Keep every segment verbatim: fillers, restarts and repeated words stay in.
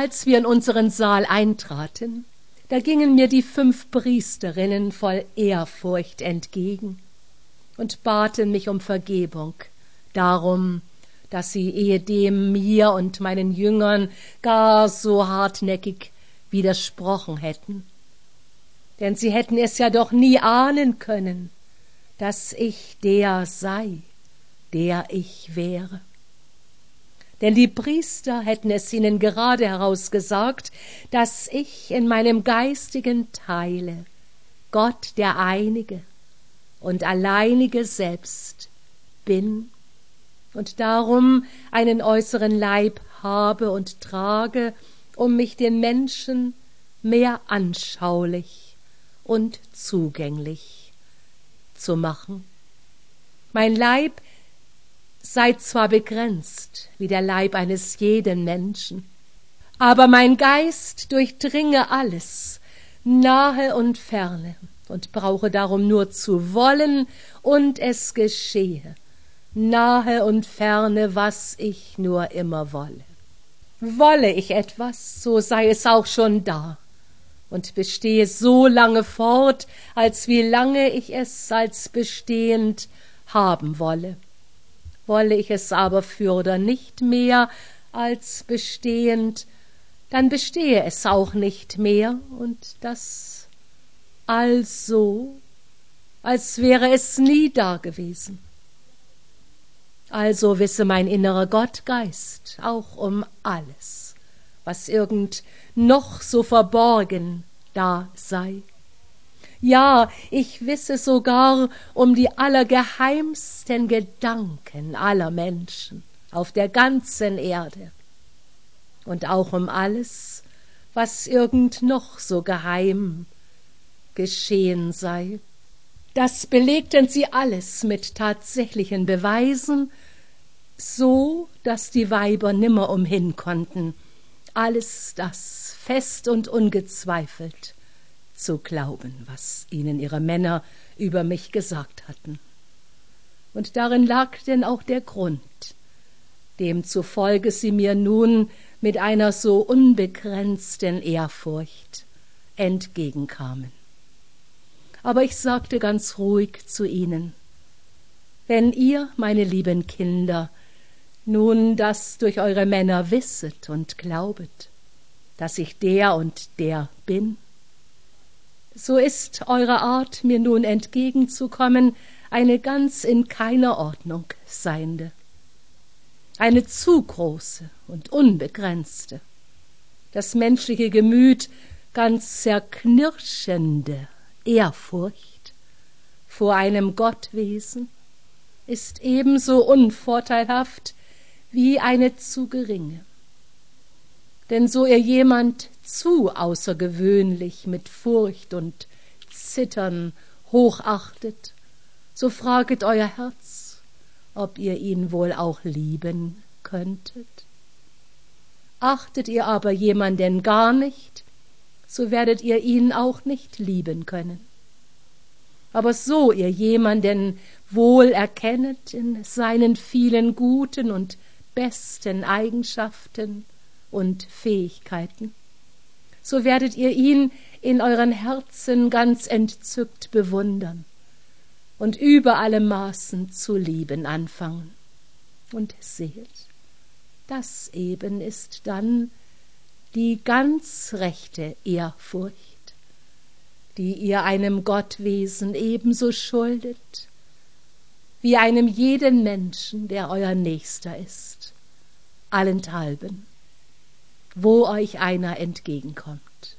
als wir in unseren Saal eintraten, da gingen mir die fünf Priesterinnen voll Ehrfurcht entgegen und baten mich um Vergebung, darum, dass sie ehedem mir und meinen Jüngern gar so hartnäckig widersprochen hätten. Denn sie hätten es ja doch nie ahnen können, dass ich der sei, der ich wäre. Denn die Priester hätten es ihnen gerade heraus gesagt, dass ich in meinem geistigen Teile Gott der Einige und Alleinige selbst bin und darum einen äußeren Leib habe und trage, um mich den Menschen mehr anschaulich und zugänglich zu machen. Mein Leib sei zwar begrenzt wie der Leib eines jeden Menschen, aber mein Geist durchdringe alles, nahe und ferne, und brauche darum nur zu wollen, und es geschehe, nahe und ferne, was ich nur immer wolle. Wolle ich etwas, so sei es auch schon da und bestehe so lange fort, als wie lange ich es als bestehend haben wolle. Wolle ich es aber fürder nicht mehr als bestehend, dann bestehe es auch nicht mehr, und das also, als wäre es nie dagewesen. Also wisse mein innerer Gottgeist auch um alles, was irgend noch so verborgen da sei. Ja, ich wisse sogar um die allergeheimsten Gedanken aller Menschen auf der ganzen Erde und auch um alles, was irgend noch so geheim geschehen sei. Das belegten sie alles mit tatsächlichen Beweisen, so dass die Weiber nimmer umhin konnten, alles das fest und ungezweifelt zu glauben, was ihnen ihre Männer über mich gesagt hatten. Und darin lag denn auch der Grund, demzufolge sie mir nun mit einer so unbegrenzten Ehrfurcht entgegenkamen. Aber ich sagte ganz ruhig zu ihnen: Wenn ihr, meine lieben Kinder, nun das durch eure Männer wisset und glaubet, dass ich der und der bin, so ist eure Art, mir nun entgegenzukommen, eine ganz in keiner Ordnung seiende, eine zu große und unbegrenzte, das menschliche Gemüt ganz zerknirschende Ehrfurcht vor einem Gottwesen ist ebenso unvorteilhaft wie eine zu geringe. Denn so ihr jemand zu außergewöhnlich mit Furcht und Zittern hochachtet, so fraget euer Herz, ob ihr ihn wohl auch lieben könntet. Achtet ihr aber jemanden gar nicht, so werdet ihr ihn auch nicht lieben können. Aber so ihr jemanden wohl erkennet in seinen vielen guten und besten Eigenschaften und Fähigkeiten, so werdet ihr ihn in euren Herzen ganz entzückt bewundern und über alle Maßen zu lieben anfangen. Und seht, das eben ist dann die ganz rechte Ehrfurcht, die ihr einem Gottwesen ebenso schuldet, wie einem jeden Menschen, der euer Nächster ist, allenthalben, wo euch einer entgegenkommt.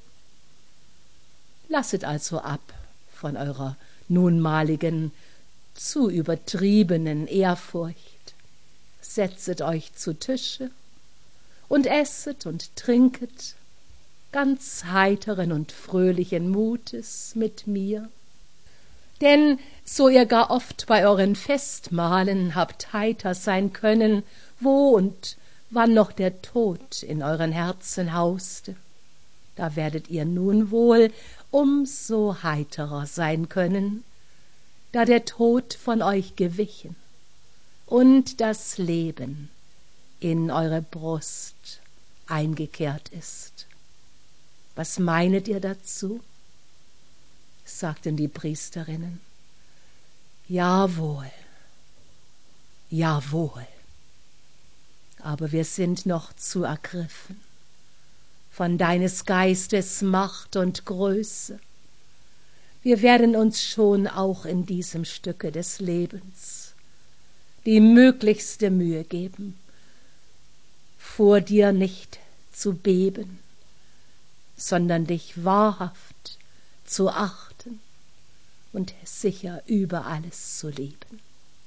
Lasset also ab von eurer nunmaligen, zu übertriebenen Ehrfurcht, setzet euch zu Tische und esset und trinket ganz heiteren und fröhlichen Mutes mit mir. Denn so ihr gar oft bei euren Festmahlen habt heiter sein können, wo und wann noch der Tod in euren Herzen hauste, da werdet ihr nun wohl umso heiterer sein können, da der Tod von euch gewichen und das Leben in eure Brust eingekehrt ist. Was meinet ihr dazu? Sagten die Priesterinnen. Jawohl, jawohl. Aber wir sind noch zu ergriffen von deines Geistes Macht und Größe. Wir werden uns schon auch in diesem Stücke des Lebens die möglichste Mühe geben, vor dir nicht zu beben, sondern dich wahrhaft zu achten und sicher über alles zu lieben.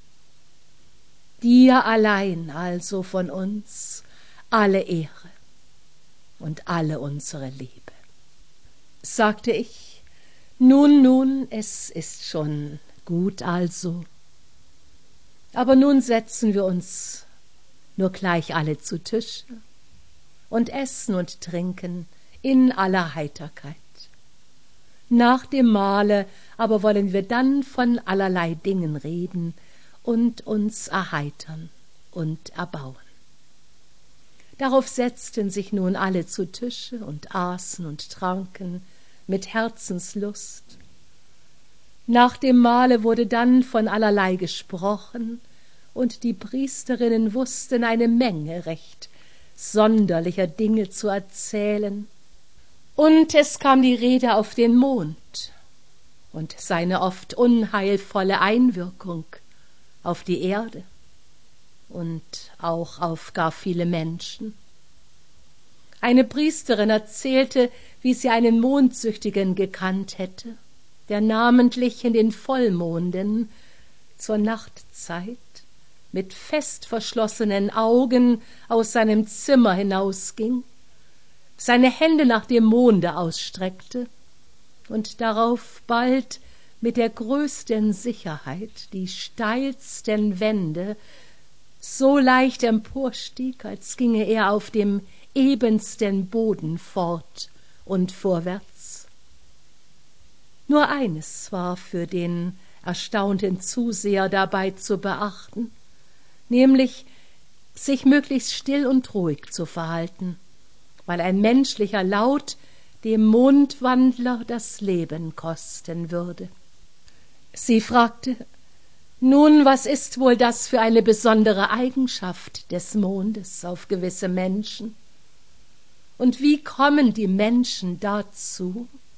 Dir allein also von uns alle Ehre und alle unsere Liebe. Sagte ich, nun, nun, es ist schon gut also. Aber nun setzen wir uns nur gleich alle zu Tische und essen und trinken in aller Heiterkeit. Nach dem Mahle aber wollen wir dann von allerlei Dingen reden und uns erheitern und erbauen. Darauf setzten sich nun alle zu Tische und aßen und tranken mit Herzenslust. Nach dem Mahle wurde dann von allerlei gesprochen, und die Priesterinnen wussten eine Menge recht sonderlicher Dinge zu erzählen. Und es kam die Rede auf den Mond und seine oft unheilvolle Einwirkung auf die Erde und auch auf gar viele Menschen. Eine Priesterin erzählte, wie sie einen Mondsüchtigen gekannt hätte, der namentlich in den Vollmonden zur Nachtzeit mit fest verschlossenen Augen aus seinem Zimmer hinausging, seine Hände nach dem Monde ausstreckte und darauf bald mit der größten Sicherheit die steilsten Wände so leicht emporstieg, als ginge er auf dem ebensten Boden fort und vorwärts. Nur eines war für den erstaunten Zuseher dabei zu beachten, nämlich sich möglichst still und ruhig zu verhalten, weil ein menschlicher Laut dem Mondwandler das Leben kosten würde. Sie fragte, nun, was ist wohl das für eine besondere Eigenschaft des Mondes auf gewisse Menschen? Und wie kommen die Menschen dazu,